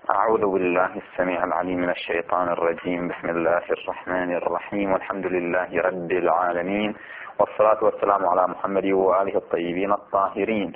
أعوذ بالله السميع العليم من الشيطان الرجيم. بسم الله الرحمن الرحيم، والحمد لله رب العالمين، والصلاة والسلام على محمد وآله الطيبين الطاهرين.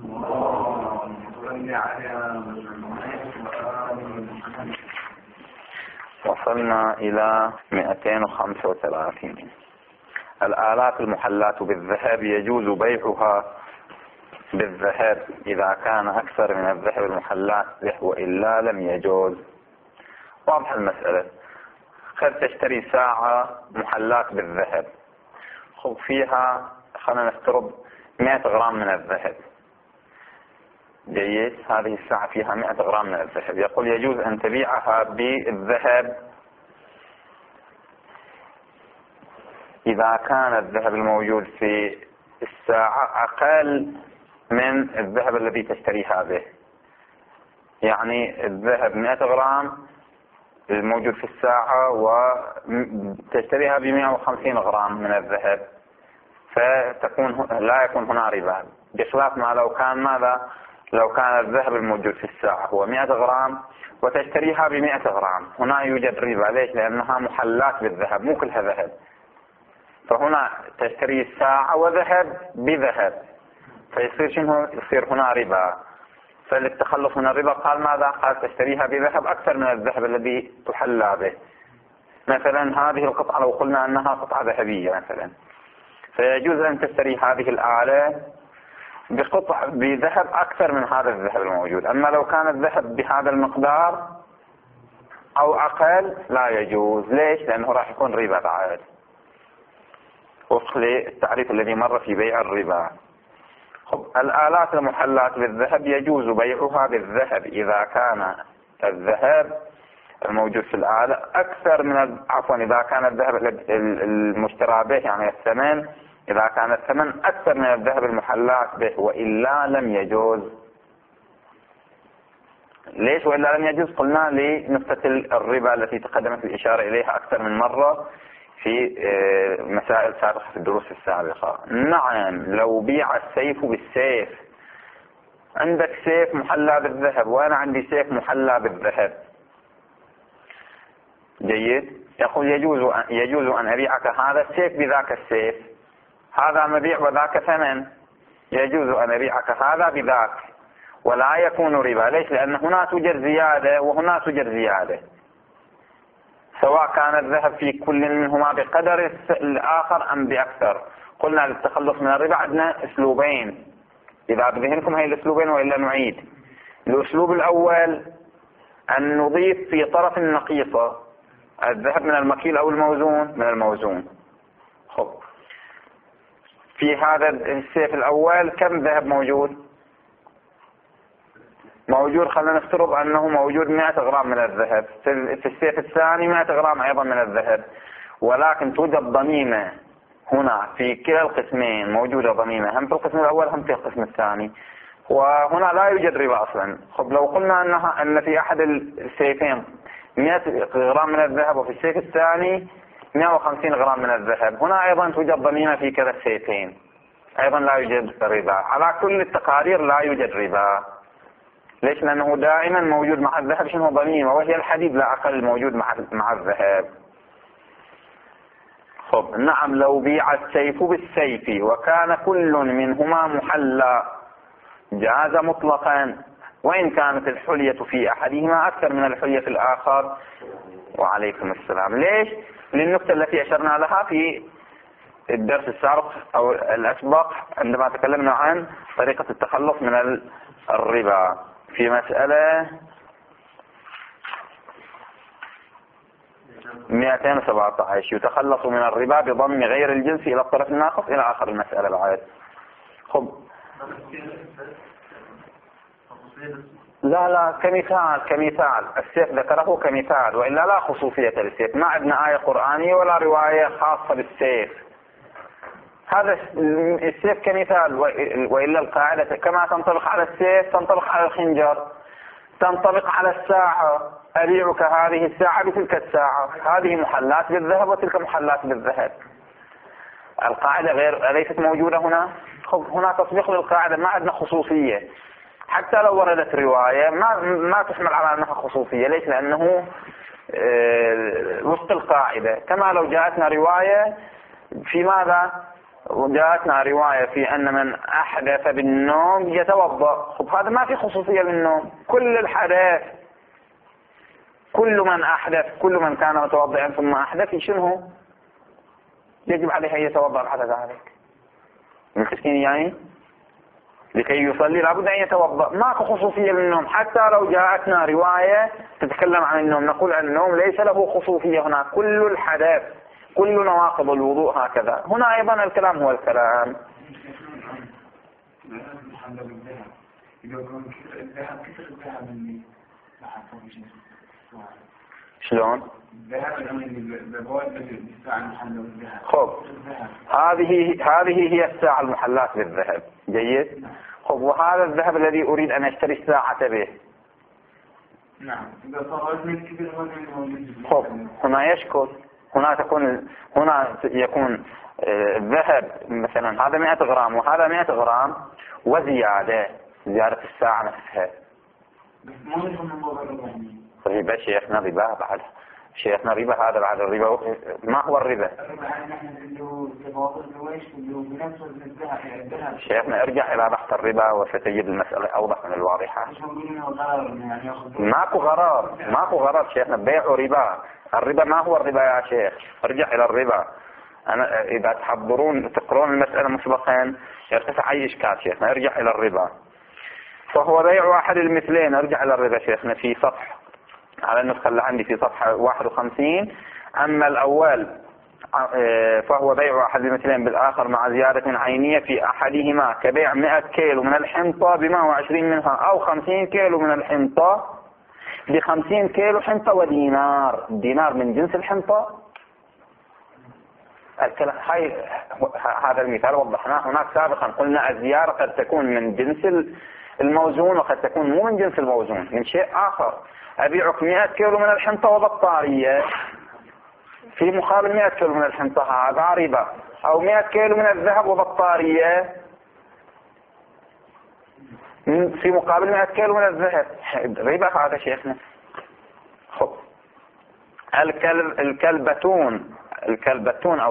وصلنا إلى 235. الآلات المحلاة بالذهب يجوز بيعها بالذهب إذا كان أكثر من الذهب المحلاة به، وإلا لم يجوز. واضح المسألة. قد تشتري ساعة محلاة بالذهب، خذ فيها خلينا نفترض 100 غرام من الذهب. جيد، هذه الساعة فيها 100 غرام من الذهب. يقول يجوز أن تبيعها بالذهب إذا كان الذهب الموجود في الساعة أقل من الذهب الذي تشتريها به. يعني الذهب 100 غرام الموجود في الساعة وتشتريها ب150 غرام من الذهب، فتكون لا يكون هنا ربا، بخلاف ما لو كان ماذا؟ لو كان الذهب الموجود في الساعة هو 100 غرام وتشتريها ب100 غرام، هنا يوجد ربا. ليش؟ لأنها محلات بالذهب، مو كلها ذهب. فهنا تشتري الساعة وذهب بذهب، فيصير شنو؟ يصير هنا ربا. فللتخلص من الربا قال ماذا؟ قال تشتريها بذهب أكثر من الذهب الذي تحلى به. مثلا هذه القطعة لو قلنا أنها قطعة ذهبية مثلا، فيجوز أن تشتري هذه الآلة بذهب أكثر من هذا الذهب الموجود. أما لو كان الذهب بهذا المقدار أو أقل لا يجوز. ليش؟ لأنه راح يكون ربا بعد، وفق للتعريف الذي مر في بيع الربا. الآلات المحلاة بالذهب يجوز بيعها بالذهب إذا كان الذهب الموجود في الآلة أكثر من إذا كان الذهب المشترى به، يعني الثمن، إذا كان الثمن أكثر من الذهب المحلاة به، وإلا لم يجوز. ليش وإلا لم يجوز؟ قلنا لنقطة الربا التي تقدمت الإشارة إليها أكثر من مرة في مسائل سابقة في الدروس السابقة. نعم، لو بيع السيف بالسيف، عندك سيف محلى بالذهب وأنا عندي سيف محلى بالذهب، جيد، يقول يجوز أن أبيعك هذا السيف بذاك السيف، هذا مبيع وذاك ثمن، يجوز أن أبيعك هذا بذاك ولا يكون ربا. ليش؟ لأن هنا توجد زيادة وهنا توجد زيادة، سواء كان الذهب في كل منهما بقدر الآخر أم بأكثر. قلنا للتخلص من الربا عندنا أسلوبين، إذا بذهنكم هي الأسلوبين وإلا نعيد. الأسلوب الأول أن نضيف في طرف النقيصة الذهب من المكيل أو الموزون من الموزون. خب، في هذا السيف الأول كم ذهب موجود؟ خلينا نفترض أنه موجود 100 غرام من الذهب. في السيف الثاني 100 غرام أيضا من الذهب، ولكن توجد ضميمة هنا في كلا القسمين، موجودة ضميمة هم في القسم الأول هم في القسم الثاني، وهنا لا يوجد ربا أصلا. خب، لو قلنا أن في أحد السيفين 100 غرام من الذهب وفي السيف الثاني 150 غرام من الذهب، هنا أيضا توجد ضميمة في كلا السيفين، أيضا لا يوجد ربا. على كل التقارير لا يوجد ربا. ليش؟ لأنه دائما موجود مع الذهب شنو؟ ضميمة، وهي الحديد لا أقل موجود مع الذهب. خب، نعم، لو بيع السيف بالسيف وكان كل منهما محلى جاز مطلقا، وإن كانت الحلية في أحدهما أكثر من الحلية في الآخر. وعليكم السلام. ليش؟ للنقطة التي أشرنا لها في الدرس السابق أو الأسبق عندما تكلمنا عن طريقة التخلص من الربا في مسألة 217، يتخلص من الربا بضم غير الجنس إلى الطرف الناقص إلى آخر المسألة بعد. خب، لا كمثال السيف ذكره كمثال، وإلا لا خصوصية للسيف. ما عندنا آية قرآنية ولا رواية خاصة بالسيف، هذا السيف كمثال، وإلا القاعدة كما تنطبق على السيف تنطبق على الخنجر، تنطبق على الساعة. أبيعك هذه الساعة بتلك الساعة، هذه محلات بالذهب وتلك محلات بالذهب. القاعدة ليست موجودة هنا. هنا تطبيق للقاعدة، ما عندنا خصوصية. حتى لو وردت رواية ما تحمل على أنها خصوصية. ليش؟ لأنه وفق القاعدة. كما لو جاءتنا رواية في ماذا؟ جاءتنا رواية في أن من أحدث بالنوم يتوضأ. هذا ما في خصوصية بالنوم. كل الحدث، كل من أحدث، كل من كان متوضئا ثم أحدث شنو؟ يجب عليه أن يتوضأ بعد ذلك. متفقين يعني؟ لكي يصلي لابد أن يتوضأ. ماكو خصوصية للنوم. حتى لو جاءتنا رواية تتكلم عن النوم نقول عن النوم ليس له خصوصية هنا. كل الحدث، كل نواقض الوضوء هكذا. هنا أيضا الكلام هو الكلام. شلون؟ خب هذه هي الساعة المحلاة بالذهب. جيد. خب وهذا الذهب الذي أريد أن أشتري الساعة به. نعم. إذا صار وزن كبير خب هنا يشكل. هنا يكون الذهب مثلا هذا 100 غرام وهذا 100 غرام وزيادة، زيادة الساعة نفسها. بس ما يكون من موضوع ربا شيخنا، ربا بعد شيخنا، ربا هذا بعد الربا. ما هو الربا؟ شيخنا ارجع إلى بحث الربا وستجد المسألة أوضح من الواضحة. ماكو غرض شيخنا، بيع ربا. الربا ما هو الربا يا شيخ؟ ارجع إلى الربا. أنا إذا تحضرون تقرون المسألة مسبقا يرتفع أي إشكال شيخنا. ارجع إلى الربا. فهو بيع أحد المثلين. ارجع إلى الربا شيخنا في صفحة على النسخة اللي عندي في صفحة 51. أما الأول فهو بيع أحد المثلين بالآخر مع زيادة عينية في أحدهما كبيع 100 كيلو من الحنطة ب120 منها أو 50 كيلو من الحنطة ب50 كيلو حنطة ودينار. دينار من جنس الحنطة. هذا المثال وضحناه هناك سابقا. قلنا الزيارة قد تكون من جنس الموزون وقد تكون مو من جنس الموزون، من شيء آخر. أبيعك 100 كيلو من الحنطة وبطارية في مقابل 100 كيلو من الحنطة، هذا ربا. أو 100 كيلو من الذهب وبطارية في مقابل 100 كيلو من الذهب، ربا هذا شيخنا. خب الكلبتون أو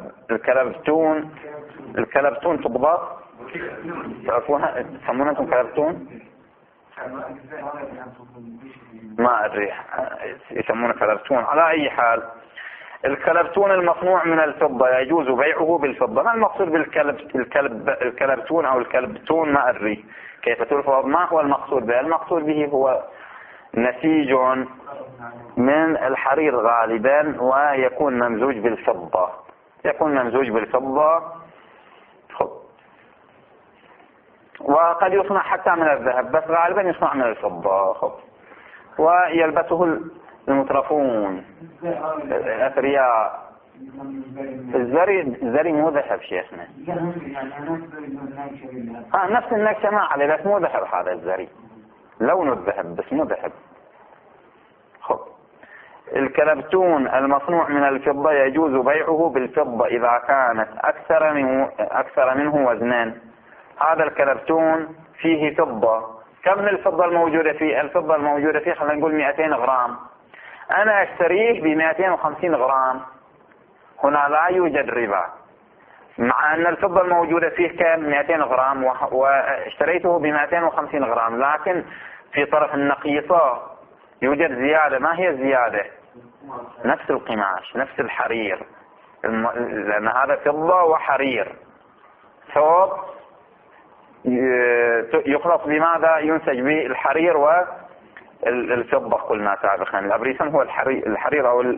الكلبتون تضبط. تعرفونها؟ تسمونها انتم كلبتون؟ ما أدري يسمونه كلبتون. على أي حال الكلبتون المصنوع من الفضة يجوز بيعه بالفضة. ما المقصود الكلبتون أو الكلبتون؟ ما أدري كيف تلفظ. ما هو المقصود به؟ المقصود به هو نسيج من الحرير غالبا ويكون ممزوج بالفضة. وقد يصنع حتى من الذهب بس غالبا يصنع من الفضة. خب ويلبسه المترفون الأثرياء. الزري مو ذهب شيخنا. نفس النكشة ما عليه بس مو ذهب. هذا الزري لونه الذهب بس مو ذهب. خب الكلبتون المصنوع من الفضة يجوز بيعه بالفضة إذا كانت أكثر منه وزنان. هذا الكلبتون فيه فضة. كم من الفضة الموجودة فيه؟ الفضة الموجودة فيه خلينا نقول 200 غرام. أنا أشتريه ب250 غرام. هنا لا يوجد ربا مع أن الفضة الموجودة فيه كم؟ 200 غرام واشتريته ب250 غرام. لكن في طرف النقيصة يوجد زيادة. ما هي الزيادة؟ نفس القماش، نفس الحرير، لأن هذا فضة وحرير. ثوب يخلط بماذا؟ ينسج بالحرير والفضة. قلنا سابقا الأبريسم هو الحرير أو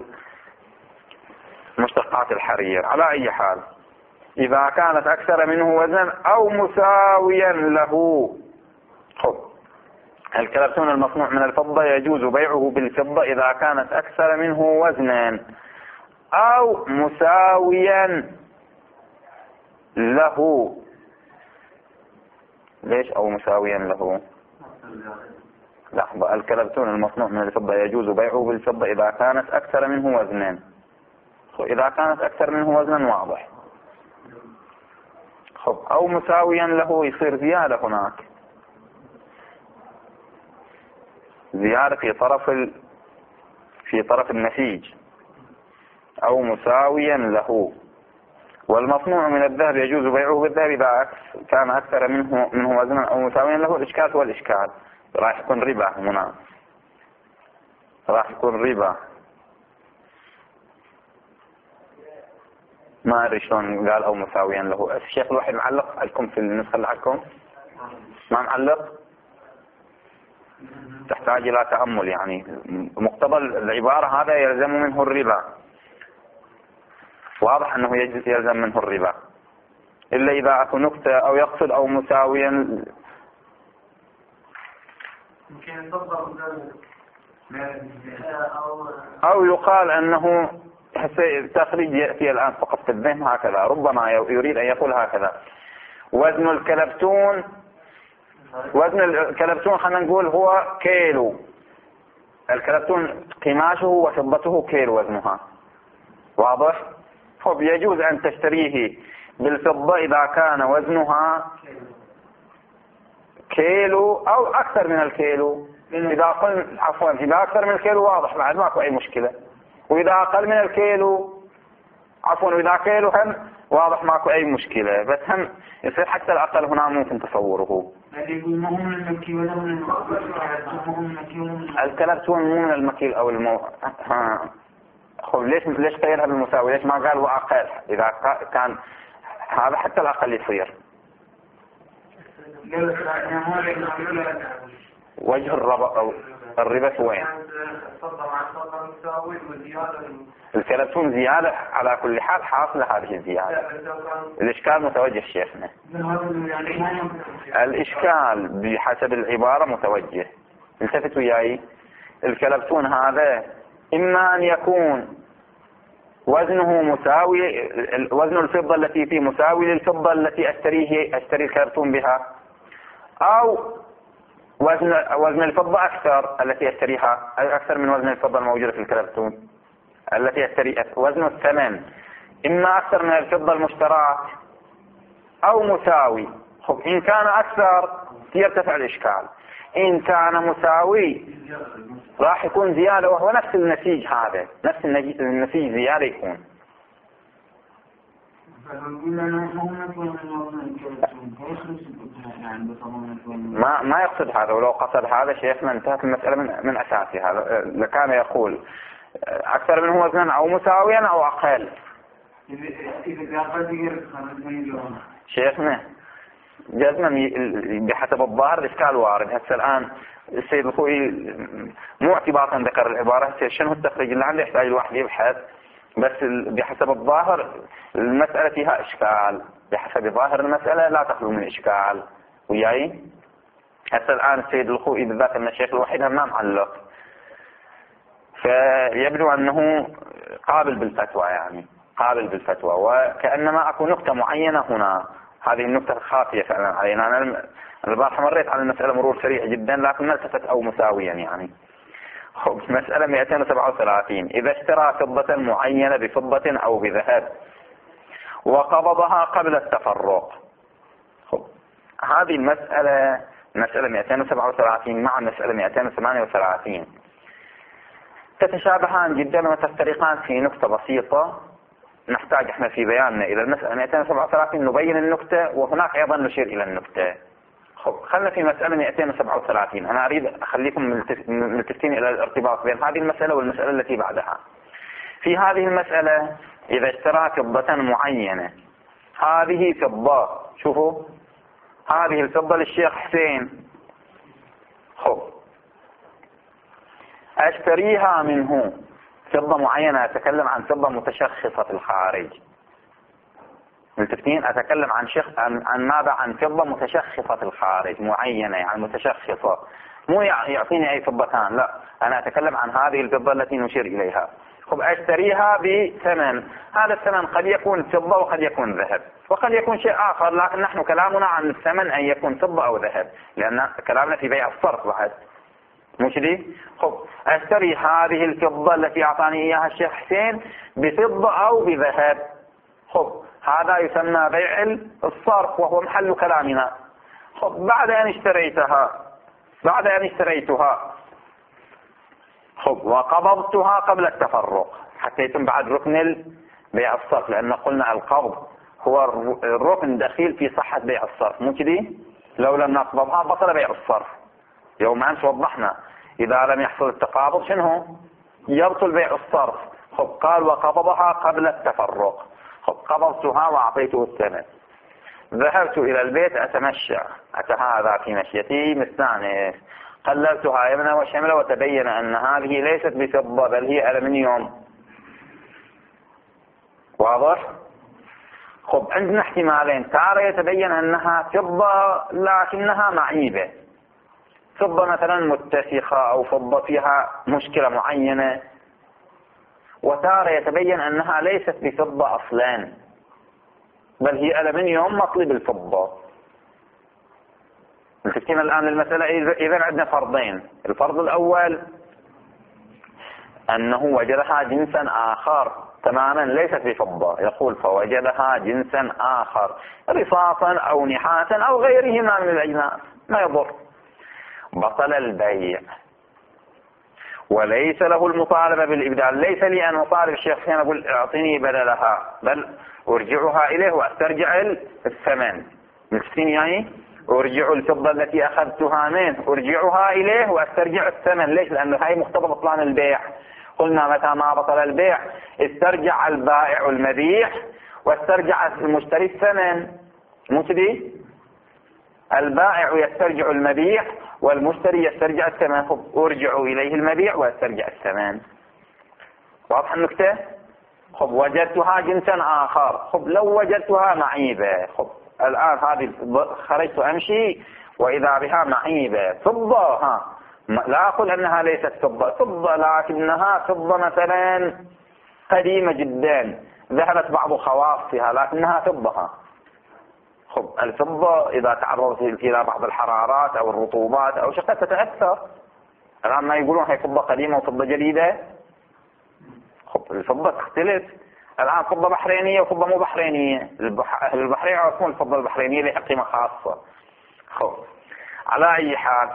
مشتقات الحرير. على أي حال إذا كانت أكثر منه وزنا أو مساويا له. خب الكلبتون المصنوع من الفضة يجوز بيعه بالفضة إذا كانت أكثر منه وزنا أو مساويا له. ليش أو مساويا له؟ لحظة. الكلبتون المصنوع من الفضة يجوز بيعه بالفضة إذا كانت أكثر منه وزنا. إذا كانت أكثر منه وزنا واضح. خب أو مساويا له يصير زيادة هناك. زيادة في طرف النسيج أو مساويا له. والمصنوع من الذهب يجوز بيعه بالذهب إذا كان أكثر منه وزنا أو مساويا له. الإشكال هو الإشكال، راح يكون ربا هنا، راح يكون ربا. ما أدري شلون قال أو مساويا له. الشيخ الوحيد معلق لكم في النسخة اللي عندكم؟ ما معلق؟ تحتاج إلى تأمل يعني. مقتضى العبارة هذا يلزم منه الربا، واضح أنه يلزم منه الربا، إلا إذا أكو نكتة أو يقصد أو مساويا. أو يقال أنه التخريج يأتي الآن فقط في الذهن هكذا، ربما يريد أن يقول هكذا: وزن الكلبتون خلينا نقول هو كيلو. الكلبتون قماشه وفضته كيلو وزنها، واضح؟ فيجوز أن تشتريه بالفضة إذا كان وزنها كيلو أو أكثر من الكيلو. إذا أكثر من الكيلو واضح بعد ماكو أي مشكلة، وإذا أقل من الكيلو وإذا كيلو هم واضح ماكو أي مشكلة، بس هم يصير حتى الأقل هنا ممكن تصوره. الكلبتون مو من المكيل أو ليش غيرها بالمساوي؟ ليش ما قال وأقل؟ إذا كان هذا حتى الأقل يصير. وجه الربا وين؟ الكلبتون زيادة على كل حال حاصلة هذه الزيادة. الإشكال متوجه شيخنا، الإشكال بحسب العبارة متوجه. التفتوا وياي. الكلبتون هذا إما أن يكون وزنه مساوي، وزن الفضة التي فيه مساوي للفضة التي أشتري الكرتون بها، أو وزن الفضة أكثر التي أشتريها أكثر من وزن الفضة الموجودة في الكرتون التي أشتري. وزن الثمن إما أكثر من الفضة المشتراه أو مساوي. إن كان أكثر يرتفع الإشكال، إن كان مساوي راح يكون زيادة، وهو نفس النسيج هذا، نفس النسيج زيادة يكون. ما يقصد هذا، ولو قصد هذا شيخنا انتهت المسألة من أساسها. لكان يقول أكثر منه وزنا أو مساويا أو أقل. شيخنا جزما بحسب الظاهر الإشكال وارد. هسه الآن السيد الخوي مو اعتباطا ذكر العبارة، شنو التخريج اللي عنده يحتاج الواحد يبحث، بس بحسب الظاهر المسألة فيها إشكال. بحسب ظاهر المسألة لا تخلو من إشكال وياي. هسه الآن السيد الخوي بالذات من الشيخ الوحيد ما معلق، فيبدو أنه قابل بالفتوى، يعني قابل بالفتوى، وكأنما أكو نقطة معينة هنا. هذه النقطة خافية فعلا علينا. أنا البارحة مريت على المسألة مرور سريع جدا، لكن ما التفت أو مساويا يعني. مسألة 237: إذا اشترى فضة معينة بفضة أو بذهب وقبضها قبل التفرق. هذه المسألة مسألة 237 مع مسألة 238 تتشابهان جدا وتفترقان في نقطة بسيطة. نحتاج احنا في بياننا إلى المسألة 237 نبين النقطة، وهناك أيضا نشير إلى النقطة. خلنا في مسألة 237. أنا أريد أخليكم ملتفتين إلى الارتباط بين هذه المسألة والمسألة التي بعدها. في هذه المسألة إذا اشترى فضة معينة، هذه فضة، شوفوا هذه الفضة للشيخ حسين، أشتريها منه فضة معينة. أتكلم عن فضة متشخصة في الخارج. ملتفتين؟ أتكلم عن ماذا؟ عن فضة متشخصة في الخارج معينة، يعني متشخصة، مو يعطيني أي فضتان، لا، أنا أتكلم عن هذه الفضة التي نشير إليها. أشتريها بثمن، هذا الثمن قد يكون فضة وقد يكون ذهب وقد يكون شيء آخر، لكن نحن كلامنا عن الثمن أن يكون فضة أو ذهب، لأن كلامنا في بيع الصرف بعد، مش دي؟ أشتري هذه الفضة التي أعطاني إياها الشيخ حسين بفضة أو بذهب. هذا يسمى بيع الصرف وهو محل كلامنا. بعد أن اشتريتها خب وقبضتها قبل التفرق حتى يتم بعد ركن بيع الصرف، لأن قلنا القبض هو الركن دخيل في صحة بيع الصرف، مو كذي؟ لو لم نقبضها بطل بيع الصرف. يوم أمس وضحنا إذا لم يحصل التقابض شنو؟ يبطل بيع الصرف. خب قال وقبضها قبل التفرق. خب قبضتها وأعطيته الثمن، ذهبت إلى البيت أتمشى، أتهاذى في مشيتي مستانس، قللتها يمنة وشملة وتبين أن هذه ليست بفضة بل هي ألمنيوم. واضح؟ خب عندنا احتمالين، تارة يتبين أنها فضة لكنها معيبة، فضة مثلا متسخة أو فضة فيها مشكلة معينة، وتارة يتبين أنها ليست بفضة أصلا بل هي ألمنيوم مطلب الفضة. نتكلم الآن المسألة. إذا عندنا فرضين، الفرض الأول أنه وجدها جنسا آخر تماما ليست بفضة، يقول فوجدها جنسا آخر رصاصا أو نحاسا أو غيرهما من الأجناس ما يضر، بطل البيع وليس له المطالبة بالإبدال. ليس لي أن أطالب الشيخ حسين أقول اعطيني بدلها، بل أرجعها إليه وأسترجع الثمن. مستين يعني أرجع الفضة التي أخذتها منه أرجعها إليه وأسترجع الثمن. ليش؟ لأنه هاي مقتضى بطلان البيع. قلنا متى ما بطل البيع استرجع البائع المبيع واسترجع المشتري الثمن، مو كذي؟ البائع يسترجع المبيع والمشتري يسترجع الثمن. خب أرجع إليه المبيع وأسترجع الثمن. واضح النكتة؟ خب وجدتها جنسا آخر. خب لو وجدتها معيبة، خب الآن هذه خرجت أمشي وإذا بها معيبة فضة، لا أقول أنها ليست فضة لكنها فضة مثلا قديمة جدا ذهبت بعض خواصها لكنها فضة. خب الفضة إذا تعرضت إلى بعض الحرارات أو الرطوبات أو شيء قد تتأثر. الآن ما يقولون هي فضة قديمة وفضة جديدة. خب الفضة تختلف. الآن فضة بحرينية وفضة مو بحرينية. البحرين يعرفون الفضة البحرينية لها قيمة خاصة. خب على أي حال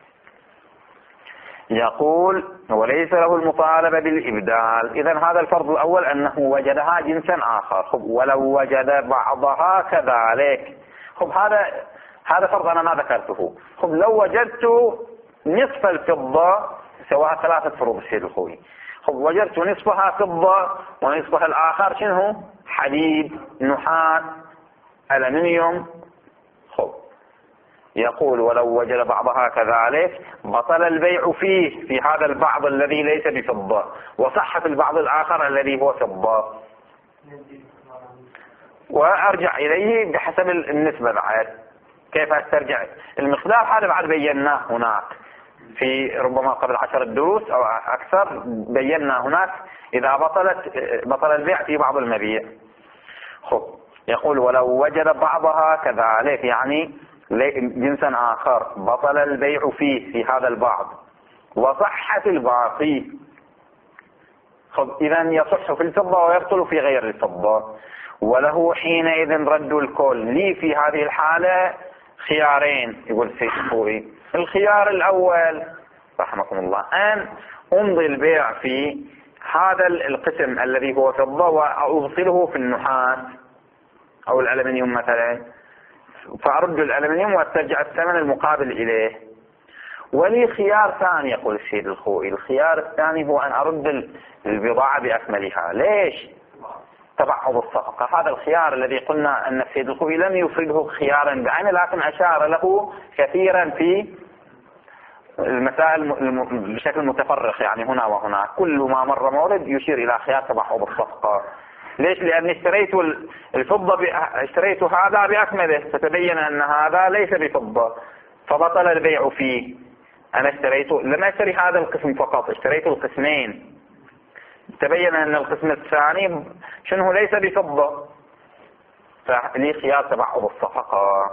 يقول وليس له المطالبة بالإبدال. إذن هذا الفرض الأول أنه وجدها جنسا آخر. خب ولو وجد بعضها كذلك. خب هذا فرض أنا ما ذكرته. خب لو وجدت نصف الفضة سواء ثلاثة فروض السيد الخوي. خب وجدت نصفها فضة ونصفها الآخر شنو؟ حديد، نحاس، ألمنيوم. خب يقول ولو وجد بعضها كذلك بطل البيع فيه في هذا البعض الذي ليس بفضة وصح في البعض الآخر الذي هو فضة، وأرجع إليه بحسب النسبة بعد. كيف أسترجع المقدار؟ هذا بعد بيناه هناك في ربما قبل 10 دروس أو أكثر. بينا هناك إذا بطل البيع في بعض المبيع. خب يقول ولو وجد بعضها كذلك يعني جنسا آخر بطل البيع فيه في هذا البعض وصحت الباقي. خب إذن يصح في الفضة ويبطل في غير الفضة. وله حينئذ رد الكل. لي في هذه الحالة خيارين يقول السيد الخوي. الخيار الأول رحمكم الله أن أمضي البيع في هذا القسم الذي هو فضة وأوصله في النحاس أو الألمنيوم مثلا، فأرد الألمنيوم واسترجع الثمن المقابل إليه. ولي خيار ثاني يقول السيد الخوئي. الخيار الثاني هو أن أرد البضاعة بأكملها. ليش؟ تبعض الصفقة. هذا الخيار الذي قلنا أن السيد الخوئي لم يفرده خيارا بعينه لكن أشار له كثيرا في المسائل بشكل متفرق، يعني هنا وهنا كل ما مر مورد يشير إلى خيار تبعض الصفقة. ليش؟ لأني اشتريت الفضة اشتريت هذا بأكمله فتبين أن هذا ليس بفضة فبطل البيع فيه. أنا لم أشتري هذا القسم فقط، اشتريت القسمين تبين أن القسم الثاني شنو ليس بفضة، فلي خيار تبعض الصفقة.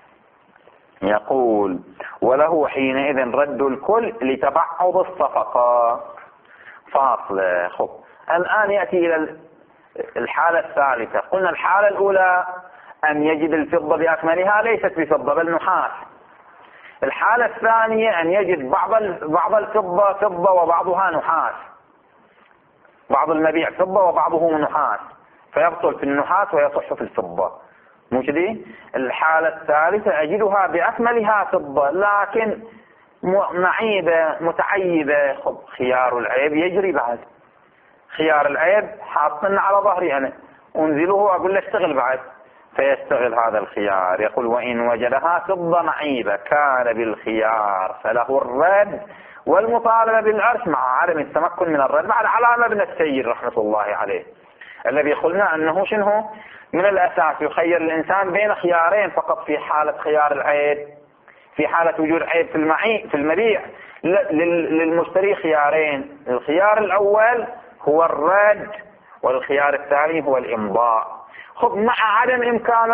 يقول وله حينئذ رد الكل لتبعض الصفقة. فاصلة. خب الآن يأتي إلى الحالة الثالثة. قلنا الحالة الأولى أن يجد الفضة بأكملها ليست بفضة بل نحاس. الحالة الثانية أن يجد بعض الفضة فضة وبعضها نحاس، بعض المبيع فضة وبعضه نحاس، فيبطل في النحاس ويصح في الفضة، مو كذي؟ الحالة الثالثة أجدها بأكملها فضة لكن معيبة متعيبة. خيار العيب يجري بعد، خيار العيب حاطنا على ظهري أنا، أنزله وأقول له اشتغل بعد، فيشتغل هذا الخيار. يقول وإن وجدها فضة معيبة كان بالخيار فله الرد والمطالبة بالعرش مع عدم التمكن من الرد بعد علامة ابن السيد رحمة الله عليه، الذي قلنا أنه شنو من الأساس يخير الإنسان بين خيارين فقط في حالة خيار العيب، في حالة وجود عيب في المبيع للمشتري خيارين، الخيار الأول هو الرد والخيار الثاني هو الإمضاء. مع عدم إمكان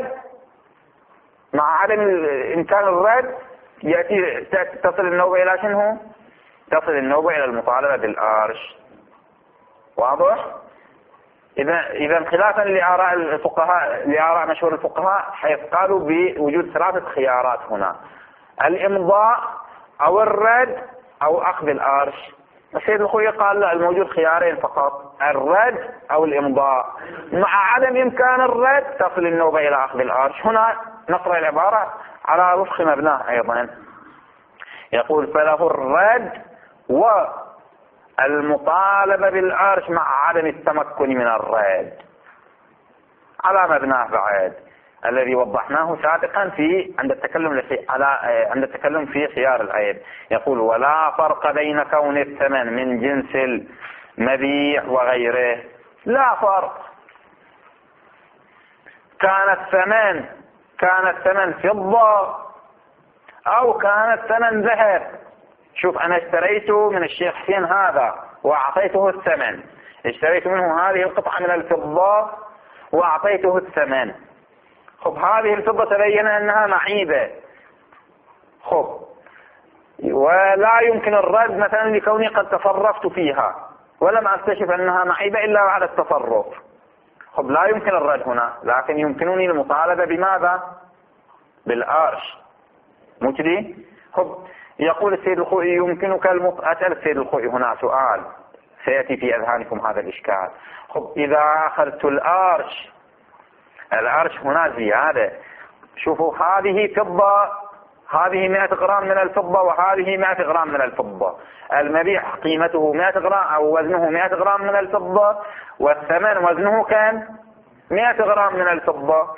الرد يأتي تصل النوبة إلى شنو؟ تصل النوبة إلى المطالبة بالأرش. واضح؟ إذا خلافا لآراء الفقهاء، لآراء مشهور الفقهاء، حيث قالوا بوجود ثلاثة خيارات هنا: الإمضاء أو الرد أو أخذ الأرش. السيد الخوئي قال لا، الموجود خيارين فقط: الرد أو الإمضاء. مع عدم إمكان الرد تصل النوبة إلى أخذ الأرش. هنا نقرأ العبارة على وفق مبناه أيضا، يقول فله الرد والمطالبة بالأرش مع عدم التمكن من الرد، على مبناه بعد الذي وضحناه سابقا عند التكلم في خيار العيب. يقول ولا فرق بين كون الثمن من جنس المبيع وغيره، لا فرق. كان الثمن فضة أو كان الثمن ذهب. شوف، أنا اشتريته من الشيخ حسين هذا وأعطيته الثمن، اشتريت منه هذه القطعة من الفضة وأعطيته الثمن. هذه الفضة تبين أنها معيبة، ولا يمكن الرد مثلا لكوني قد تصرفت فيها ولم أكتشف أنها معيبة إلا بعد التصرف. لا يمكن الرد هنا، لكن يمكنني المطالبة بماذا؟ بالأرش، مو كذي؟ يقول السيد الخوئي يمكنك أسأل السيد الخوئي هنا سؤال سيأتي في أذهانكم هذا الإشكال. إذا أخذت الأرش هنا زيادة. شوفوا، هذه فضة، هذه 100 غرام من الفضة وهذه 100 غرام من الفضة. المبيع قيمته 100 غرام أو وزنه 100 غرام من الفضة، والثمن وزنه كان 100 غرام من الفضة.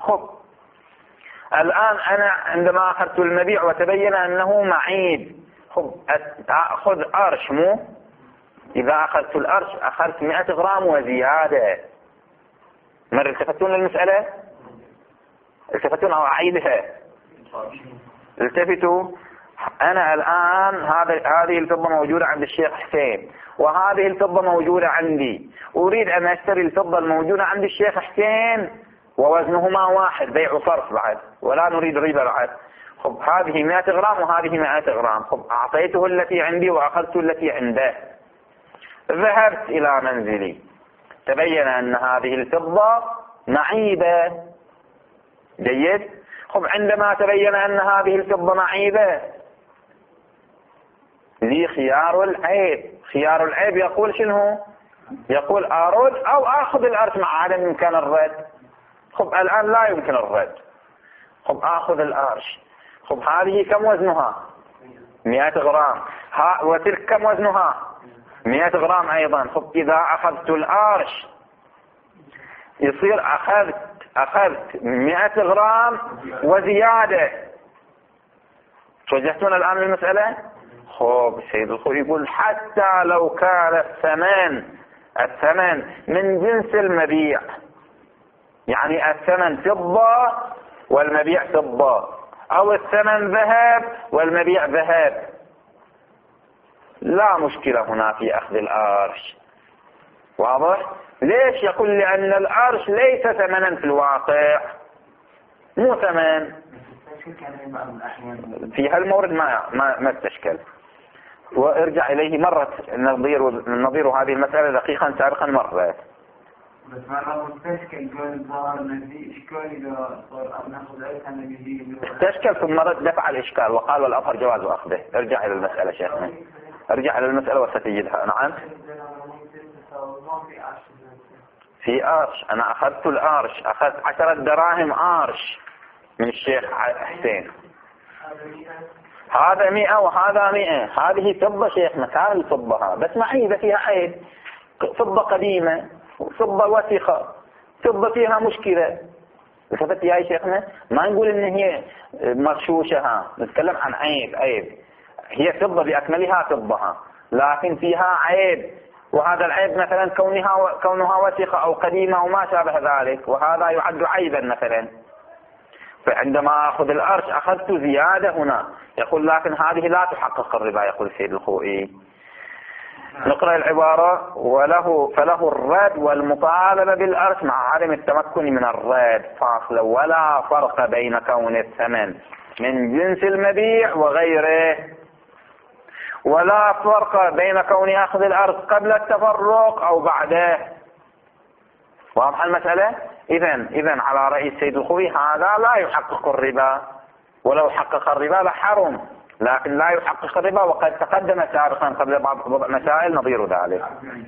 الآن أنا عندما أخذت المبيع وتبين أنه معيب، أخذ أرش، مو؟ إذا أخذت الأرش أخذت 100 غرام وزيادة. مر التفتون للمسألة؟ التفتون أو أعيدها؟ التفتوا. أنا الآن هذه الفضة موجودة عند الشيخ حسين وهذه الفضة موجودة عندي، أريد أن أشتري الفضة الموجودة عند الشيخ حسين ووزنهما واحد، بيع وصرف بعد، ولا نريد ربا بعد. هذه 100 غرام وهذه 100 غرام. أعطيته التي عندي وأخذت التي عنده. ذهبت إلى منزلي، تبين أن هذه الفضة معيبة. جيد؟ عندما تبين أن هذه الفضة معيبة لي خيار العيب. خيار العيب يقول شنو؟ يقول أرد أو أخذ الأرش مع عدم إمكان الرد. الآن لا يمكن الرد. أخذ الأرش. هذه كم وزنها؟ 100 غرام. وتلك كم وزنها؟ 100 غرام أيضا. إذا أخذت الأرش يصير أخذت 100 غرام وزيادة. توجهتون الآن للمسألة؟ السيد الخوئي يقول حتى لو كان الثمن من جنس المبيع، يعني الثمن فضة والمبيع فضة، أو الثمن ذهب والمبيع ذهب، لا مشكلة هنا في أخذ الأرش. واضح؟ ليش؟ يقول لأن الأرش ليس ثمنا في الواقع، مو ثمن. في هالمورد ما استشكل. وارجع إليه مرة نظير هذه المسألة دقيقا سابقا مرة. بس مرة مستشكل قول الظاهر ان في اشكال اذا صار ناخذ عيسى النبي. استشكل ثم رد دفع الاشكال وقال والاظهر جواز اخذه. ارجع الى المسألة شيخنا، ارجع الى المسألة وستجدها. نعم في أرش، أنا أخذت الأرش، أخذت 10 دراهم أرش من الشيخ حسين. هذا 100 وهذا 100. هذه فضة شيخنا، كان الفضة بس معيبة فيها عيب، فضة قديمة، فضة وثيقة، فضة فيها مشكلة. التفت يا شيخنا، ما نقول إن هي مغشوشة، نتكلم عن عيب. هي فضة بأكملها فضها، لكن فيها عيب، وهذا العيب مثلا كونها وثيقة أو قديمة أو ما شابه ذلك، وهذا يعد عيبا مثلا. فعندما أخذ الأرش أخذت زيادة هنا. يقول لكن هذه لا تحقق الربا، يقول السيد الخوئي. نقرأ العبارة: فله الرد والمطالبة بالأرش مع عدم التمكن من الرد فاصلة، ولا فرق بين كون الثمن من جنس المبيع وغيره، ولا فرق بين كون أخذ الأرض قبل التفرق أو بعده. واضح المسألة؟ إذن على رأي السيد الخوئي هذا لا يحقق الربا، ولو حقق الربا لحرم، لكن لا يحقق الربا، وقد تقدم سابقا قبل بعض مسائل نظير ذلك.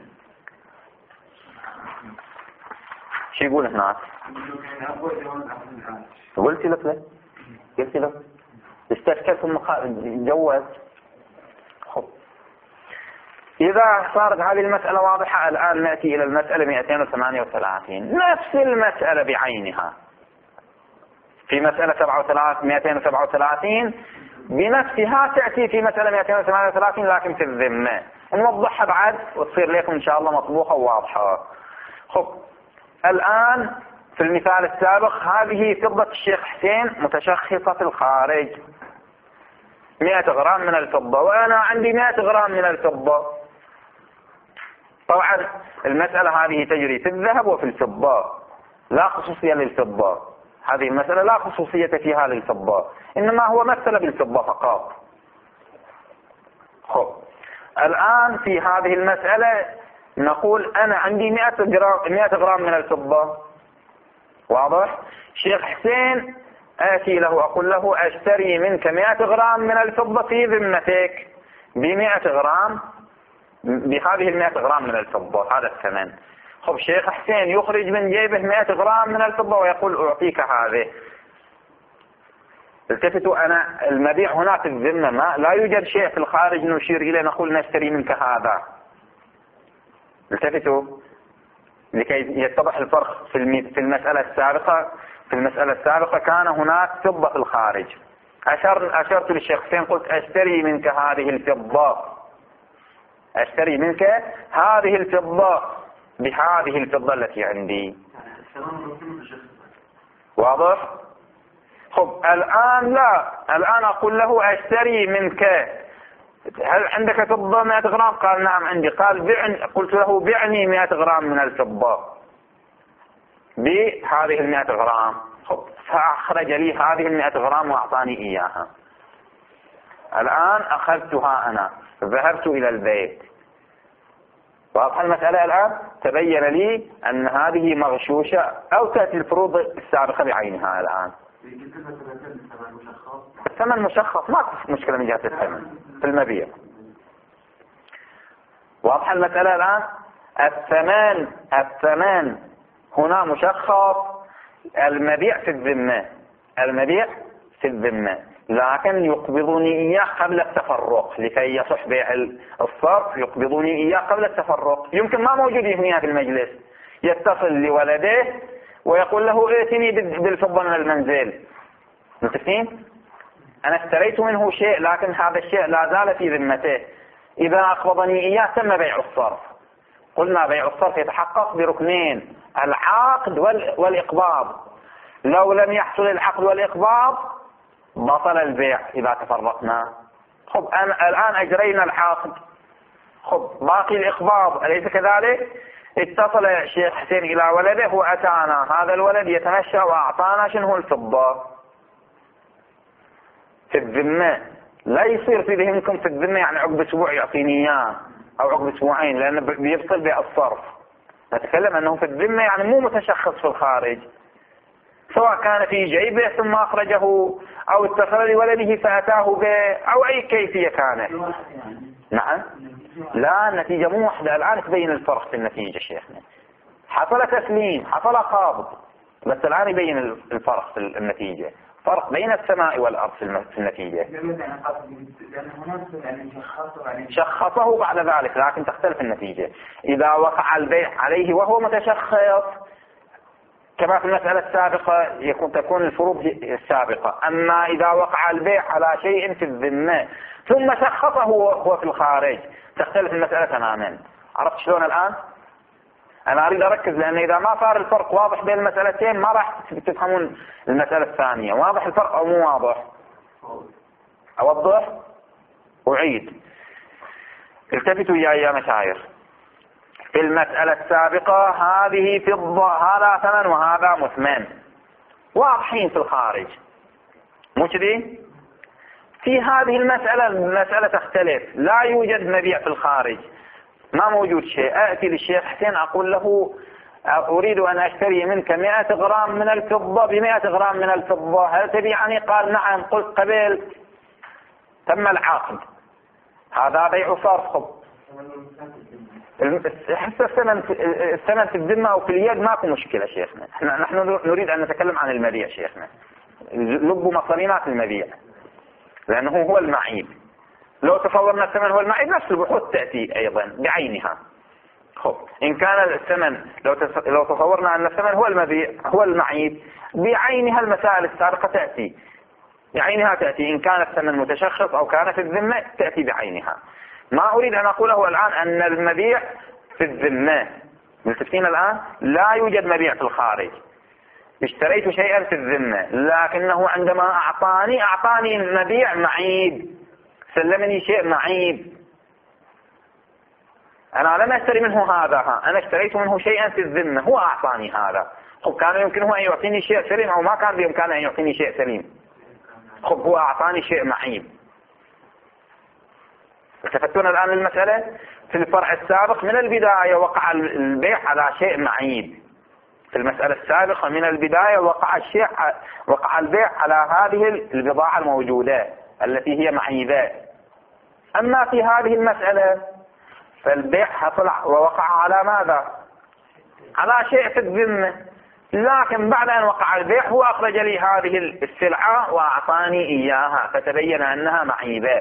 شو يقول هناك؟ قلت لك استشكل ثم جوز. إذا صارت هذه المسألة واضحة، الآن نأتي إلى المسألة 238، نفس المسألة بعينها. في مسألة 237 بنفسها تأتي في مسألة 238 لكن في الذمة. نوضحها بعد وتصير لكم إن شاء الله مطبوخة وواضحة. الآن في المثال السابق هذه فضة الشيخ حسين متشخصة في الخارج 100 غرام من الفضة، وأنا عندي 100 غرام من الفضة. طبعا المسألة هذه تجري في الذهب وفي الفضة، لا خصوصية للفضة. هذه المسألة لا خصوصية فيها للفضة، إنما هو مثل بالفضة فقط. الآن في هذه المسألة نقول أنا عندي 100 غرام من الفضة. واضح؟ شيخ حسين آتي له أقول له أشتري منك 100 غرام من الفضة في ذمتك ب100 غرام، بهذه 100 غرام من الفضة، هذا الثمن. شيخ حسين يخرج من جيبه 100 غرام من الفضة ويقول أعطيك هذه. التفتوا، أنا المبيع هنا في الذمة، لا يوجد شيء في الخارج نشير إليه نقول نشتري منك هذا. التفتوا لكي يتضح الفرق. في المسألة السابقة كان هناك فضة في الخارج، أشرت للشيخ حسين قلت أشتري منك هذه الفضة، أشتري منك هذه الفضة بهذه الفضة التي عندي. واضح؟ الآن لا، الآن أقول له أشتري منك، هل عندك فضة 100 غرام؟ قال نعم عندي. قال بعني، قلت له بعني 100 غرام من الفضة بهذه 100 غرام. فأخرج لي هذه 100 غرام وأعطاني إياها. الآن أخذتها أنا، ذهبت إلى البيت. واضح المسألة الآن؟ تبين لي أن هذه مغشوشة أو تأتي الفروض السابقة بعينها. الآن الثمن مشخص، ما في مشكلة من جهة الثمن في المبيع. واضح المسألة الآن؟ الثمن هنا مشخص، المبيع في الذمة، لكن يقبضني إياه قبل التفرق لكي يصح بيع الصرف. يقبضني إياه قبل التفرق، يمكن ما موجود هنا في المجلس، يتصل لولده ويقول له ائتني بالفضة من المنزل. متفقين؟ أنا اشتريت منه شيء لكن هذا الشيء لا زال في ذمته. إذا أقبضني إياه تم بيع الصرف. قلنا بيع الصرف يتحقق بركنين: العقد والإقباض. لو لم يحصل العقد والإقباض بطل البيع إذا تفرقنا. الآن أجرينا العقد، باقي الإقباض، أليس كذلك؟ اتصل الشيخ حسين إلى ولده وأتانا، هذا الولد يتمشى وأعطانا شنو الفضة في الذمة. لا يصير في ذهنكم في الذمة يعني عقب أسبوع يعطيني إياه أو عقب أسبوعين، لأنه بيبطل بيع الصرف. نتكلم أنه في الذمة يعني مو متشخص في الخارج، سواء كان في جيبه ثم أخرجه أو اتصل لولده فأتاه به أو أي كيفية كانت. نعم، لا النتيجة مو واحدة. الآن تبين الفرق في النتيجة شيخنا. حصل تسليم، حصل قابض، بس الآن يبين الفرق في النتيجة، فرق بين السماء والأرض في النتيجة. شخصه بعد ذلك، لكن تختلف النتيجة. إذا وقع البيع عليه وهو متشخص كما في المسألة السابقة تكون الفروض السابقة. أما إذا وقع البيع على شيء في الذمة ثم شخصه هو في الخارج تختلف المسألة تماما. عرفت شلون الآن؟ أنا أريد أركز، لأن إذا ما صار الفرق واضح بين المسألتين ما راح تفهمون المسألة الثانية. واضح الفرق أو مو واضح؟ أوضح؟ أعيد. التفتوا يا مشايخ. في المسألة السابقة هذه فضة، هذا ثمن وهذا مثمن، واضحين في الخارج، مو كذي؟ في هذه المسألة تختلف، لا يوجد مبيع في الخارج، ما موجود شيء. أأتي للشيخ حسين أقول له أريد أن أشتري منك 100 غرام من الفضة ب100 غرام من الفضة، هل تبيعني؟ قال نعم. قلت قبلت، تم العقد، هذا بيع صرف. الثمن في الذمة أو في اليد ماكو مشكلة شيخنا. نحن نريد أن نتكلم عن المبيع شيخنا، لب مصارينا في المبيع، لأنه هو المعيب. لو تصورنا الثمن هو المعيب نفس البحوث تأتي أيضا بعينها. خب إن كان الثمن لو تصورنا أن الثمن هو المبيع هو المعيب بعينها، المسائل السابقة تأتي بعينها. تأتي إن كان الثمن متشخص أو كان في الذمة تأتي بعينها. ما أريد أن أقوله الآن أن المبيع في الذمة، ملتفتين الآن، لا يوجد مبيع في الخارج. اشتريت شيئا في الذمة لكنه عندما أعطاني مبيع معيب، سلمني شيء معيب. أنا لم أشتري منه هذا، أنا اشتريت منه شيئا في الذمة، هو أعطاني هذا. خب كان يمكنه أن يعطيني شيء سليم أو ما كان بإمكانه أن يعطيني شيء سليم. خب هو أعطاني شيء معيب. التفتون الآن المسألة في الفرع السابق من البداية وقع البيع على شيء معيب. في المسألة السابقة من البداية وقع البيع على هذه البضاعة الموجودة التي هي معيبة. أما في هذه المسألة فالبيع حصل ووقع على ماذا؟ على شيء في الذمة، لكن بعد أن وقع البيع هو أخرج لي هذه السلعة وأعطاني إياها فتبين أنها معيبة.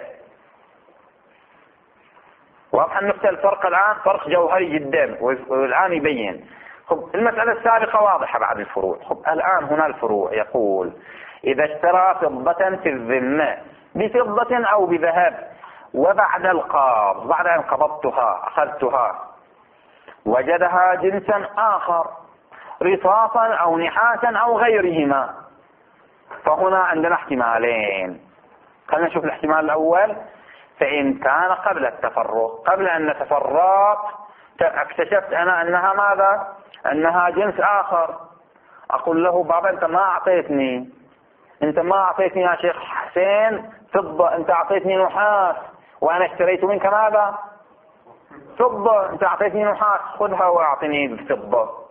واضح النقطة؟ الفرق الآن فرق جوهري جدا والآن يبين. خب المسألة السابقة واضحة بعد الفروع. خب الآن هنا الفروع يقول إذا اشترى فضة في الذمة بفضة أو بذهب وبعد القبض، بعد أن قبضتها أخذتها، وجدها جنسا آخر رصاصا أو نحاسا أو غيرهما، فهنا عندنا احتمالين. خلينا نشوف الاحتمال الأول. فإن كان قبل التفرق، قبل أن نتفرق اكتشفت أنا أنها ماذا؟ أنها جنس آخر. أقول له بابا أنت ما أعطيتني يا شيخ حسين فضة، أنت أعطيتني نحاس وأنا اشتريت منك ماذا؟ فضة. أنت أعطيتني نحاس، خذها وأعطني الفضة.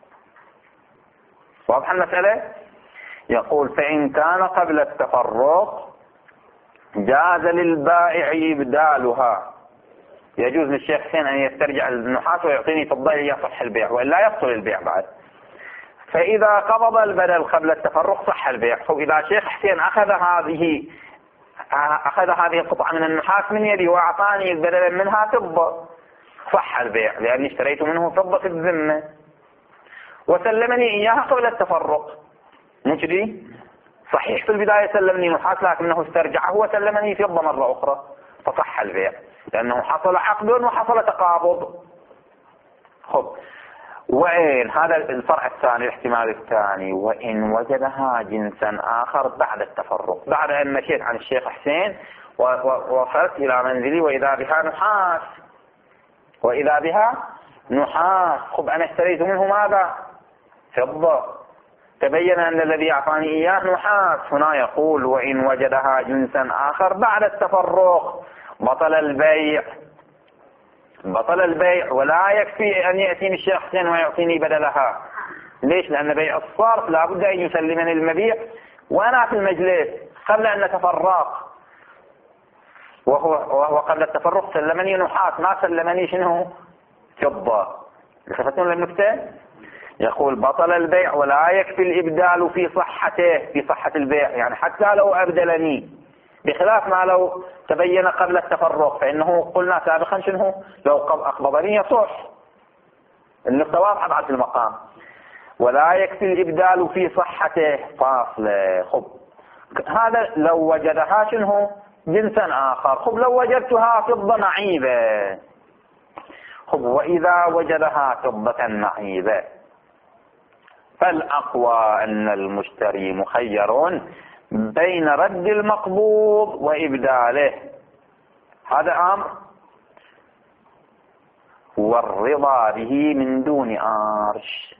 واضح المسألة؟ يقول فإن كان قبل التفرق جاز للبائع إبدالها، يجوز للشيخ حسين أن يسترجع النحاس ويعطيني فضة يصح البيع، وإلا يبطل البيع بعد. فإذا قبض البدل قبل التفرق صح البيع. وإذا شيخ حسين أخذ هذه القطعة من النحاس من يدي وأعطاني بدلا منها فضة صح البيع، لأني اشتريت منه فضة في الذمة وسلمني إياها قبل التفرق. مو كذي؟ صحيح في البداية سلمني نحاس لكنه استرجعه وسلمني فضة مرة أخرى، فصح البيع لأنه حصل عقد وحصل تقابض. خب وإن هذا الفرع الثاني، الاحتمال الثاني، وإن وجدها جنسا آخر بعد التفرق، بعد أن مشيت عن الشيخ حسين ووصلت إلى منزلي وإذا بها نحاس. خب أنا اشتريت منه ماذا؟ فضة، تبين أن الذي أعطاني إياه نحاس. هنا يقول وإن وجدها جنسا آخر بعد التفرق بطل البيع. بطل البيع ولا يكفي أن يأتيني الشيخ حسين ويعطيني بدلها. ليش؟ لأن بيع الصرف لابد أن يسلمني المبيع وأنا في المجلس قبل أن نتفرق، وهو قبل التفرق سلمني نحاس، ما سلمني شنو؟ فضة. لفتون للنكتة؟ يقول بطل البيع ولا يكفي الإبدال في صحته، في صحة البيع، يعني حتى لو أبدلني، بخلاف ما لو تبين قبل التفرق، فإنه قلنا سابقا شنو؟ لو أقبضني يصح. النقطة واضحة بعد المقام. ولا يكفي الإبدال في صحته فاصلة. خب هذا لو وجدها شنو؟ جنسا آخر. خب لو وجدتها فضة نعيبة. خب وإذا وجدها فضة نعيبة فالأقوى أن المشتري مخير بين رد المقبوض وإبداله، هذا أمر، والرضا به من دون أرش.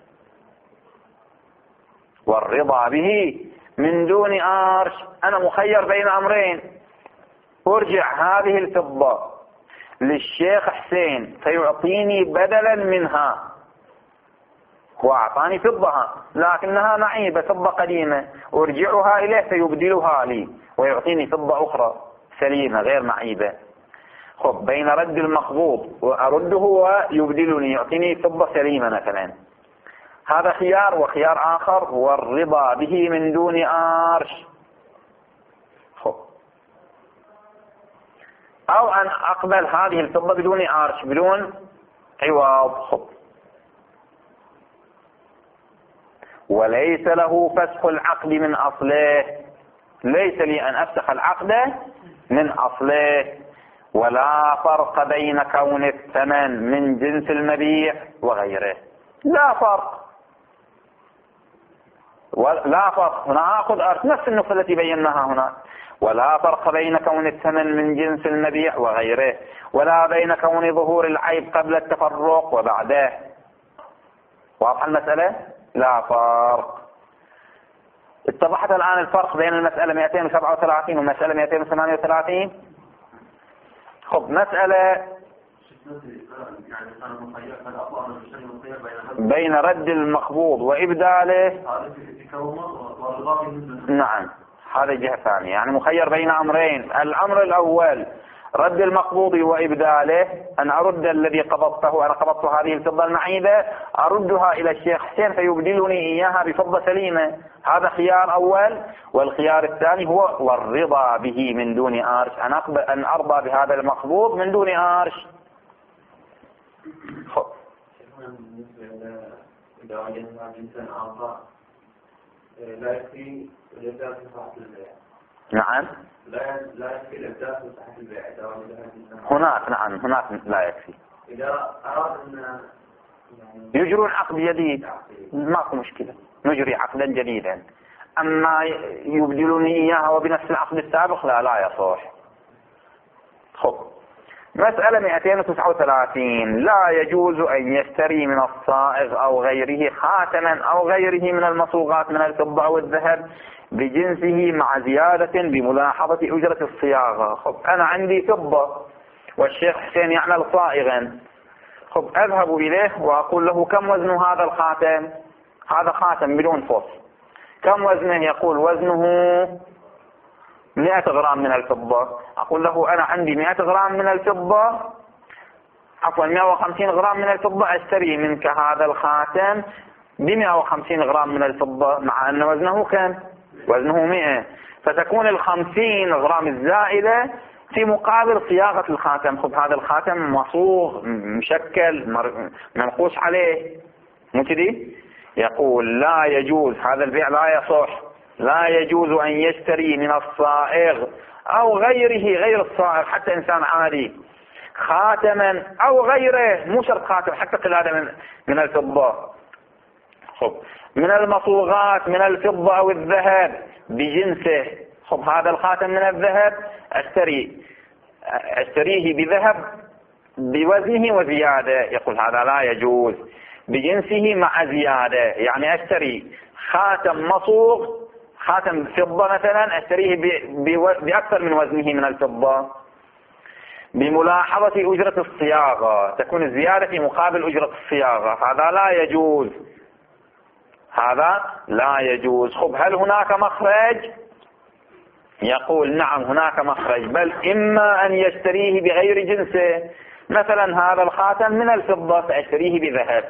والرضا به من دون أرش. أنا مخير بين أمرين، أرجع هذه الفضة للشيخ حسين فيعطيني بدلا منها. هو أعطاني فضها لكنها نعيبة، فضة قديمة، أرجعها إليه فيبدلها لي ويعطيني فضة أخرى سليمة غير نعيبة. خب بين رد المقبوض وأرده ويبدلني يعطيني فضة سليمة مثلا، هذا خيار. وخيار آخر هو الرضا به من دون أرش. خب أو أن أقبل هذه الفضة بدون أرش، بدون عوض. خب وليس له فسخ العقد من أصله، ليس لي أن أفسخ العقد من أصله. ولا فرق بين كون الثمن من جنس المبيع وغيره، لا فرق، لا فرق. هنا أخذ أرش نفس النقطة التي بيناها هنا. ولا فرق بين كون الثمن من جنس المبيع وغيره، ولا بين كون ظهور العيب قبل التفرق وبعده. واضح المسألة؟ لا فرق. اتضحت الآن الفرق بين المسألة 237 والمسألة 238. خب مسألة بين رد المقبوض وإبداله. نعم هذا جهة ثانية، يعني مخير بين أمرين. الأمر الأول رد المقبوض وإبداله، أن أرد الذي قبضته، أنا قبضت هذه الفضة المعيبة أردها إلى الشيخ حسين فيبدلني إياها بفضة سليمة، هذا خيار أول. والخيار الثاني هو والرضا به من دون أرش، أن أرضى بهذا المقبوض من دون أرش. خب لا يكفي الإبدال في صحة البيع. نعم لا يكفي الإبدال في صحة البيع. هناك نعم هناك لا يكفي. إذا أراد أن يجرون عقد جديد ماكو مشكلة، نجري عقدا جديدا. أما يبدلوني إياها وبنفس العقد السابق لا يصح. خب مسألة 239. لا يجوز أن يشتري من الصائغ أو غيره خاتما أو غيره من المصوغات من الفضة أو الذهب بجنسه مع زيادة بملاحظة أجرة الصياغة. خب أنا عندي فضة والشيخ حسين يعمل صائغا، خب أذهب إليه وأقول له كم وزن هذا الخاتم؟ هذا خاتم بدون فص، كم وزنه؟ يقول وزنه 100 غرام من الفضة. أقول له أنا عندي 100 غرام من الفضة، عفوا 150 غرام من الفضة، أشتري منك هذا الخاتم ب150 غرام من الفضة، مع أن وزنه كم؟ وزنه 100، فتكون 50 غرام الزائدة في مقابل صياغة الخاتم. خب هذا الخاتم مصوغ مشكل منقوش عليه، مو كذي؟ يقول لا يجوز، هذا البيع لا يصح. لا يجوز أن يشتري من الصائغ أو غيره، غير الصائغ حتى إنسان عادي، خاتما أو غيره، مو شرط خاتم، حتى قلادة من الفضة، خب من المصوغات من الفضة أو الذهب بجنسه. خب هذا الخاتم من الذهب أشتريه بذهب بوزنه وزيادة، يقول هذا لا يجوز. بجنسه مع زيادة، يعني أشتري خاتم مصوغ، خاتم فضة مثلا، أشتريه بأكثر من وزنه من الفضة بملاحظة أجرة الصياغة، تكون الزيادة في مقابل أجرة الصياغة، فهذا لا يجوز، هذا لا يجوز. خب هل هناك مخرج؟ يقول نعم هناك مخرج، بل إما أن يشتريه بغير جنسه، مثلا هذا الخاتم من الفضة فأشتريه بذهب،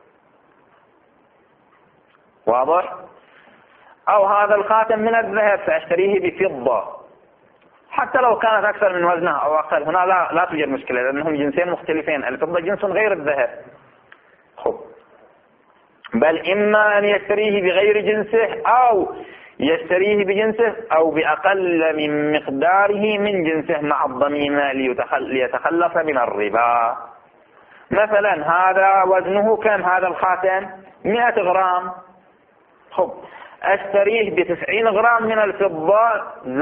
واضح؟ أو هذا الخاتم من الذهب فأشتريه بفضة، حتى لو كانت أكثر من وزنها أو أقل، هنا لا توجد مشكلة لأنهم جنسين مختلفين، الفضة جنس غير الذهب. خب بل إما أن يشتريه بغير جنسه أو يشتريه بجنسه أو بأقل من مقداره من جنسه مع الضميمة ليتخلص من الربا. مثلا هذا وزنه كم؟ هذا الخاتم 100 غرام، خب أشتريه ب90 غرام من الفضة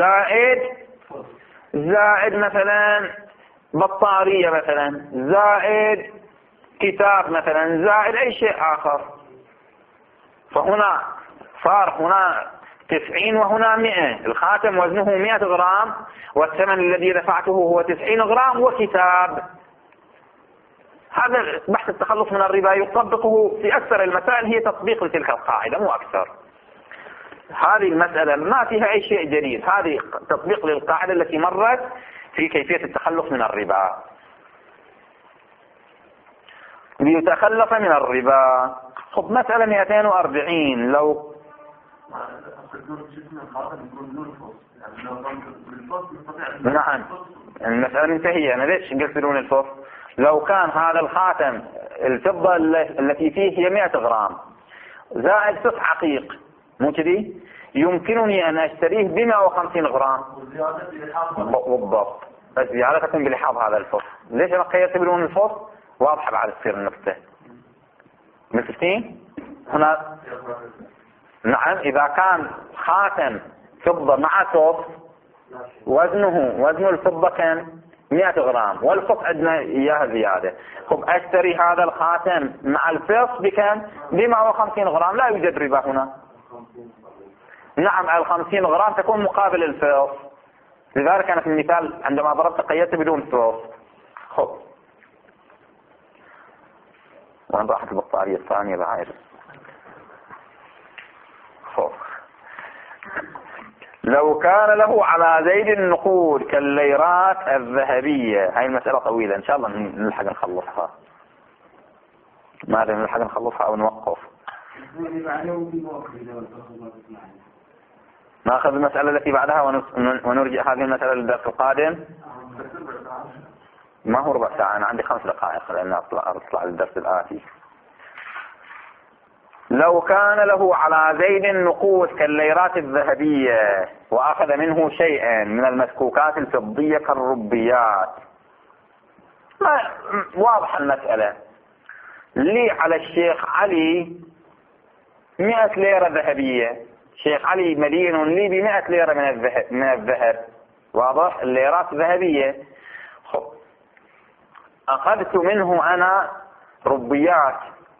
زائد مثلا بطارية مثلا، زائد كتاب مثلا، زائد أي شيء آخر، فهنا صار هنا 90 وهنا 100. الخاتم وزنه 100 غرام والثمن الذي دفعته هو 90 غرام وكتاب. هذا بحث التخلص من الربا يطبقه في أكثر المسائل، هي تطبيق لتلك القاعدة مو أكثر. هذه المسألة ما فيها أي شيء جديد، هذه تطبيق للقاعدة التي مرت في كيفية التخلص من الربا. ليتخلص من الربا. خب مسألة 240 لو نعم المسألة منتهية، أنا ليش قلت بدون الفصل؟ لو كان هذا الخاتم الفضة التي فيه هي 100 غرام زائد 6 عقيق، مو كذي؟ يمكنني أن أشتريه ب150 غرام بالضبط، بس زيادة تكون بلحاظ هذا الفصل. ليش أنا قيدت بدون الفصل؟ واضحة بعد تصير النقطة. متفقين؟ هنا نعم إذا كان خاتم فضة مع صف وزن الفضة كان 100 غرام والفضة عندنا إياها زيادة، خب أشتري هذا الخاتم مع الفضة بكم؟ ب150 غرام، لا يوجد ربا هنا. نعم 50 غرام تكون مقابل الفضة، لذلك أنا في المثال عندما ضربت قيدت بدون فضة. خب وين راحت البطارية الثانية بعد؟ لو كان له على زيد النقود كالليرات الذهبية، هاي المسألة طويلة إن شاء الله نلحق نخلصها، ما أدري نلحق نخلصها أو نوقف. نأخذ المسألة التي بعدها ونرجع هذه المسألة للدرس القادم. ما هو ربع ساعة، أنا عندي 5 دقائق لأن أطلع للدرس الآتي. لو كان له على زيد النقود كالليرات الذهبية وأخذ منه شيئا من المسكوكات الفضية كالربيات، واضح المسألة. لي على الشيخ علي 100 ليرة ذهبية، شيخ علي مدين لي ب100 ليرة من الذهب، واضح؟ الليرات الذهبية. أخذت منه أنا ربيات،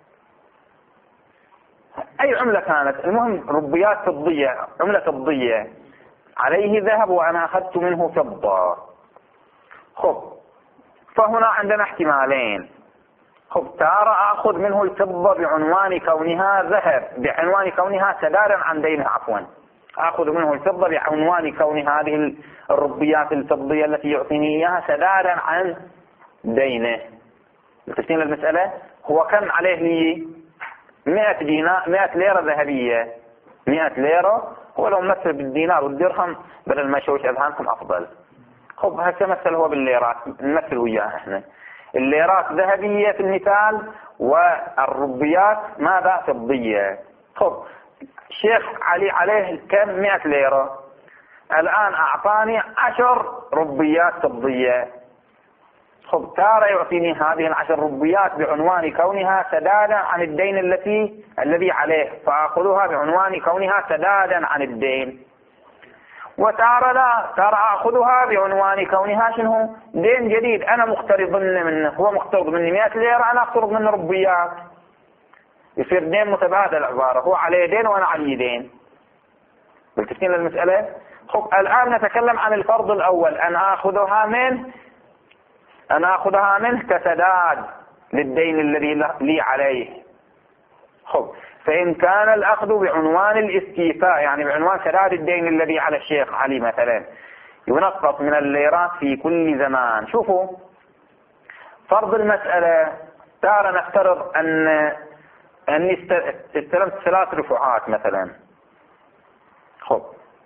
أي عملة كانت، المهم ربيات فضية، عملة فضية عليه ذهب وأنا أخذت منه فضة. خب فهنا عندنا احتمالين. خب تارة أخذ منه الفضة بعنوان كونها ذهب، بعنوان كونها سدادا عن دينه، عفوا أخذ منه الفضة بعنوان كون هذه الربيات الفضية التي يعطيني إياها سدادا عن دينه. تفهمين المسألة؟ هو كم عليه لي 100 دينار، 100 ليرة ذهبية، 100 ليرة، هو لو مثل بالدينار والدرهم بدل ما يشوش أذهانكم أفضل. خب هسه مثل هو بالليرات، نمثل وياه احنا الليرات ذهبية في المثال والربيات ماذا؟ فضية. خب شيخ علي عليه كم؟ 100 ليرة، الآن أعطاني 10 ربيات فضية. خب تارة يعطيني هذه 10 ربيات بعنوان كونها سدادا عن الدين الذي عليه، فأخذها بعنوان كونها سدادا عن الدين. وتارة لا، تارة أخذها بعنوان كونها شنو؟ دين جديد، أنا مقترض منه، هو مقترض مني 100 ليرة، أنا أقترض منه ربيات، يصير دين متبادل عبارة، هو عليه دين وأنا علي دين. بالتفصيل المسألة. خب الآن نتكلم عن الفرض الأول، أن أخذها من أنا أخذها منه كسداد للدين الذي لي عليه. خب، فإن كان الأخذ بعنوان الاستيفاء، يعني بعنوان سداد الدين الذي على الشيخ علي مثلا، ينقص من الليرات في كل زمان. شوفوا فرض المسألة، ترى نفترض أني استلمت 3 رفعات مثلا. خب،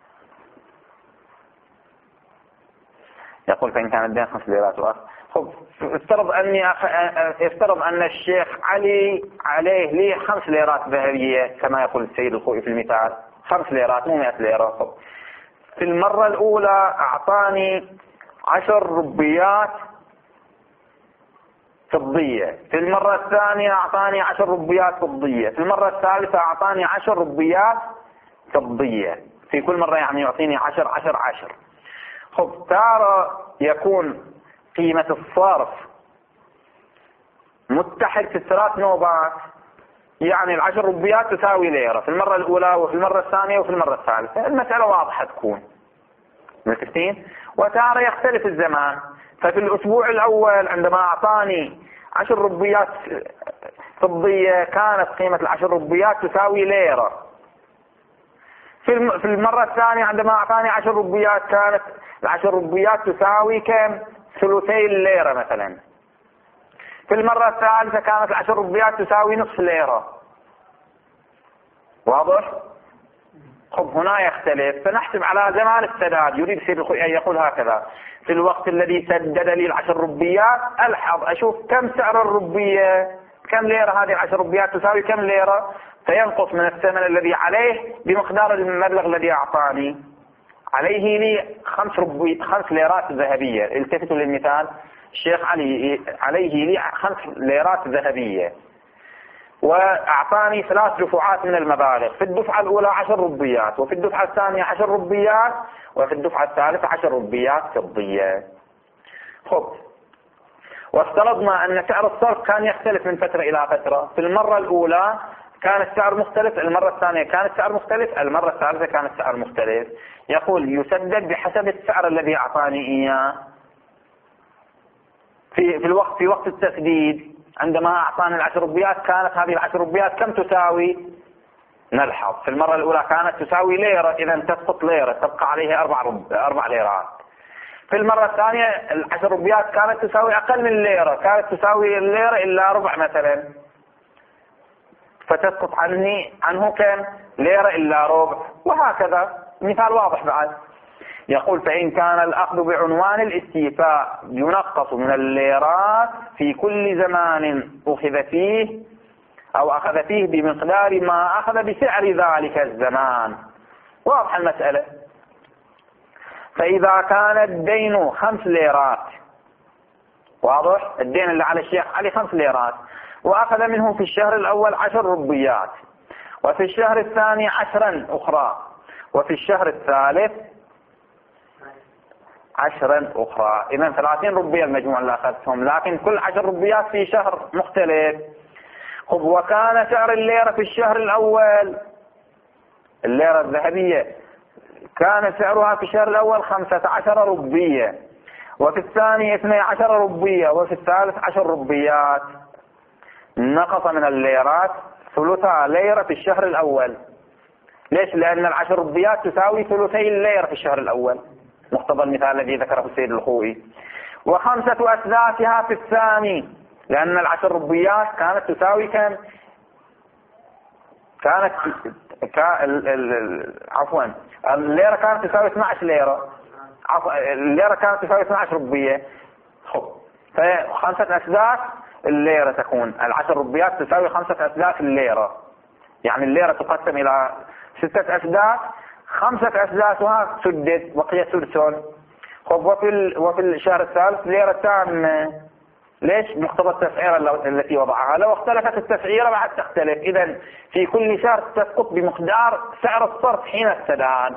يقول فإن كان الدين 5 ليرات وأخذ. خب، افترض أن الشيخ علي عليه لي 5 ليرات ذهبية كما يقول السيد الخوئي في المثال، 5 ليرات مو 100 ليرة. خب، في المرة الأولى أعطاني 10 ربيات فضية، في المرة الثانية أعطاني 10 ربيات فضية، في المرة الثالثة أعطاني 10 ربيات فضية، في كل مرة يعني يعطيني 10 10 10. خب، ترى يكون قيمة الصرف متحد في ال3 نوبات، يعني 10 ربيات تساوي ليرة في المرة الأولى وفي المرة الثانية وفي المرة الثالثة. المسألة واضحة تكون متفقين. وتارة يختلف الزمان، ففي الأسبوع الأول عندما أعطاني 10 ربيات فضية كانت قيمة 10 ربيات تساوي ليرة. في المرة الثانية عندما أعطاني 10 ربيات كانت 10 ربيات تساوي كم؟ 2/3 ليرة مثلا. في المرة الثالثة كانت 10 ربيات تساوي نصف ليرة. واضح؟ خب، هنا يختلف، فنحسب على زمان السداد. يريد السيد الخوئي أن يقول هكذا: في الوقت الذي سدد لي 10 ربيات ألحظ أشوف كم سعر الربية، كم ليرة هذه 10 ربيات تساوي كم ليرة، فينقص من الثمن الذي عليه بمقدار المبلغ الذي أعطاني. عليه لي 5 ليرات ذهبية. التفتوا للمثال، الشيخ علي عليه لي 5 ليرات ذهبية، وأعطاني 3 دفعات من المبالغ. في الدفعة الأولى 10 ربيات، وفي الدفعة الثانية 10 ربيات، وفي الدفعة الثالثة 10 ربيات فضية. خب، وافترضنا أن سعر الصرف كان يختلف من فترة إلى فترة. في المرة الأولى كان السعر مختلف، المرة الثانية كان السعر مختلف، المرة الثالثة كان السعر مختلف. يقول يسدد بحسب السعر الذي أعطاني إياه في وقت التسديد. عندما أعطاني 10 ربيات كانت هذه 10 ربيات كم تساوي؟ نلحظ في المرة الأولى كانت تساوي ليرة، إذا تسقط ليرة، تبقى عليه 4 ليرات. في المرة الثانية 10 ربيات كانت تساوي أقل من ليرة، كانت تساوي الليرة إلا ربع مثلا، فتسقط عنه كم؟ ليرة إلا ربع، وهكذا. مثال واضح بعد. يقول فإن كان الأخذ بعنوان الاستيفاء ينقص من الليرات في كل زمان أخذ فيه أو أخذ فيه بمقدار ما أخذ بسعر ذلك الزمان. واضح المسألة. فإذا كان الدين 5 ليرات، واضح الدين اللي على الشيخ علي 5 ليرات، وأخذ منه في الشهر الأول 10 ربيات، وفي الشهر الثاني 10 أخرى، وفي الشهر الثالث 10 أخرى، إذا 30 ربية المجموع اللي أخذتهم، لكن كل 10 ربيات في شهر مختلف. خب، وكان سعر الليرة في الشهر الأول، الليرة الذهبية كان سعرها في الشهر الأول 15 ربية، وفي الثاني 12 ربية، وفي الثالث 10 ربيات. نقص من الليرات 3 ليرة في الشهر الأول. ليش؟ لأن 10 ربيات تساوي 2 ليرة في الشهر الأول، مقتضى المثال الذي ذكره السيد الخوئي. و5 أثلاثها في الثاني، لأن 10 ربيات كانت تساوي كم؟ كانت الليرة كانت تساوي 12 ليرة، الليرة كانت تساوي 12 ربية. ف5 أثلاث الليرة تكون 10 ربيات تساوي 5 أثلاث الليرة، يعني الليرة تقسم إلى 6 أثلاث، 5 أثلاثها سدد بقي سدسون. وفي الشهر الثالث ليرة تامة. ليش؟ مقتضى التسعيرة التي وضعها. لو اختلفت التسعيرة بعد تختلف. إذن في كل شهر تسقط بمقدار سعر الصرف حين السداد.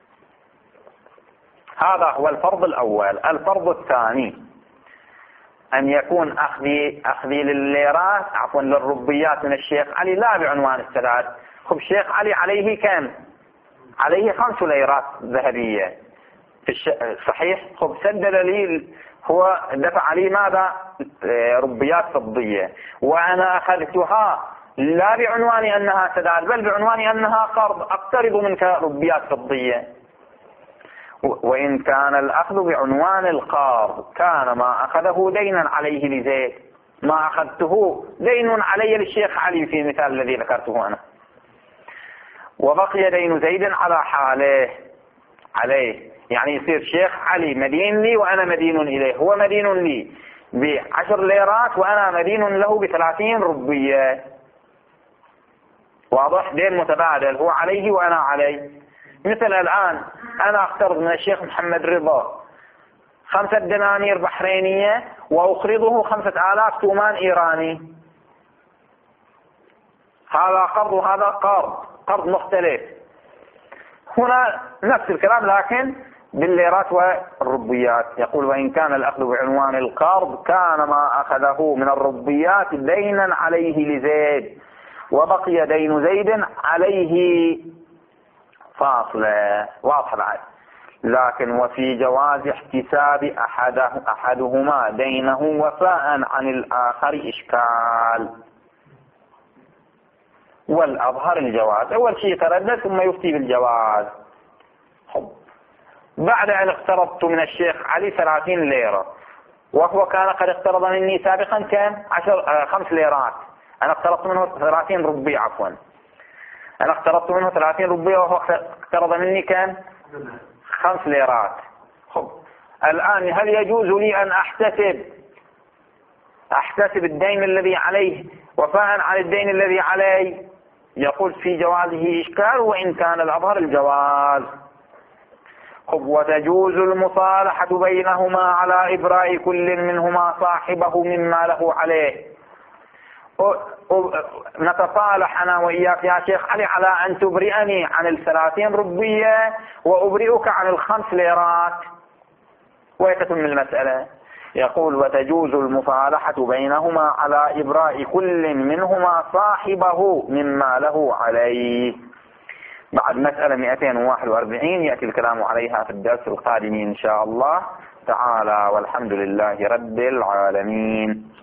هذا هو الفرض الأول. الفرض الثاني أن يكون أخذي للليرات للربيات من الشيخ علي لا بعنوان السداد. خب، الشيخ علي عليه كم؟ عليه 5 ليرات ذهبية صحيح. خب، سدد لي هو دفع لي ماذا؟ ربيات فضية، وأنا أخذتها لا بعنوان أنها سداد بل بعنوان أنها قرض، أقترض منك ربيات فضية. وإن كان الأخذ بعنوان القرض كان ما أخذه دينا عليه لزيد، ما أخذته دين علي للشيخ علي في المثال الذي ذكرته أنا، وبقي دين زيد على حاله عليه، يعني يصير شيخ علي مدين لي وأنا مدين إليه. هو مدين لي ب10 ليرات وأنا مدين له ب30 ربية. واضح؟ دين متبادل، هو عليه وأنا عليه. مثل الآن أنا أقترض من الشيخ محمد رضا 5 دنانير بحرينية وأقرضه 5000 تومان إيراني. هذا قرض وهذا قرض مختلف. هنا نفس الكلام لكن بالليرات والربيات. يقول وإن كان الأخذ بعنوان القرض كان ما أخذه من الربيات دينا عليه لزيد، وبقي دين زيد عليه فاصلة. واضح بعد؟ لكن وفي جواز احتساب أحدهما دينه وفاء عن الآخر إشكال، والأظهر الجواز. أول شيء يتردد ثم يفتي بالجواز. بعد أن اقترضت من الشيخ علي 30 ليرة وهو كان قد اقترض مني سابقا كم 5 ليرات، أنا اقترضت منه 30 ربيع عفوا، أنا اقترضت منه 30 ربيع وهو اقترض مني كم 5 ليرات. الآن هل يجوز لي أن أحتسب الدين الذي عليه وفاء عن الدين الذي علي؟ يقول في جوازه إشكال، وإن كان الأظهر الجواز. وتجوز المصالحة بينهما على إبراء كل منهما صاحبه مما له عليه. نتصالح أنا وإياك يا شيخ علي على أن تبرئني عن 30 ربية وأبرئك عن 5 ليرات ويتتم المسألة. يقول وتجوز المصالحة بينهما على إبراء كل منهما صاحبه مما له عليه. بعد مسألة 241 يأتي الكلام عليها في الدرس القادم إن شاء الله تعالى، والحمد لله رب العالمين.